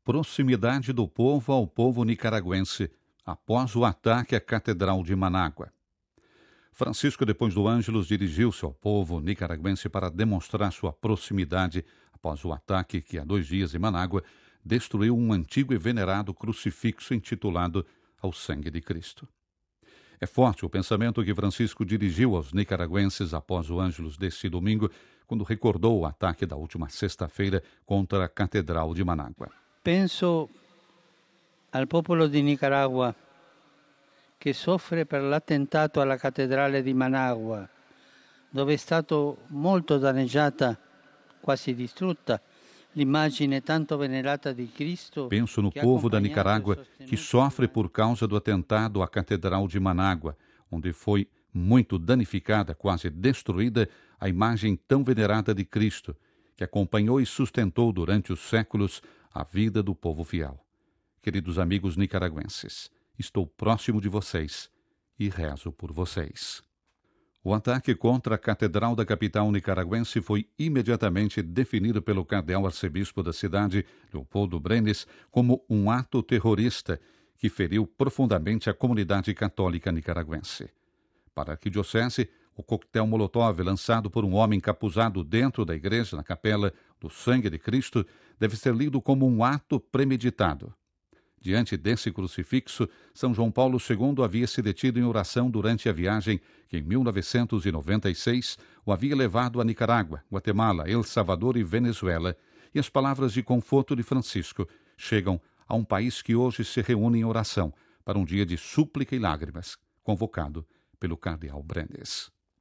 proximidade do povo ao povo nicaragüense após o ataque à Catedral de Manágua. Francisco, depois do Ângelus, dirigiu-se ao povo nicaragüense para demonstrar sua proximidade após o ataque que, há 2 dias em Manágua, destruiu um antigo e venerado crucifixo intitulado Ao Sangue de Cristo. É forte o pensamento que Francisco dirigiu aos nicaragüenses após o Ângelus deste domingo, quando recordou o ataque da última sexta-feira contra a Catedral de Manágua. Penso al popolo di Nicaragua che soffre per l'attentato alla cattedrale di Managua, dove è stato molto danneggiata, quasi distrutta, l'immagine tanto venerata di Cristo. Penso no povo da Nicarágua que sofre por causa do atentado à Catedral de Manágua, onde foi muito danificada, quase destruída, a imagem tão venerada de Cristo, que acompanhou e sustentou durante os séculos a vida do povo fiel. Queridos amigos nicaragüenses, estou próximo de vocês e rezo por vocês. O ataque contra a Catedral da capital nicaragüense foi imediatamente definido pelo cardeal arcebispo da cidade, Leopoldo Brenes, como um ato terrorista que feriu profundamente a comunidade católica nicaragüense. Para a arquidiocese, o coquetel Molotov lançado por um homem encapuzado dentro da igreja, na capela do Sangue de Cristo, deve ser lido como um ato premeditado. Diante desse crucifixo, São João Paulo II havia se detido em oração durante a viagem que, em 1996, o havia levado a Nicarágua, Guatemala, El Salvador e Venezuela, e as palavras de conforto de Francisco chegam a um país que hoje se reúne em oração para um dia de súplica e lágrimas, convocado pelo cardeal Brenes.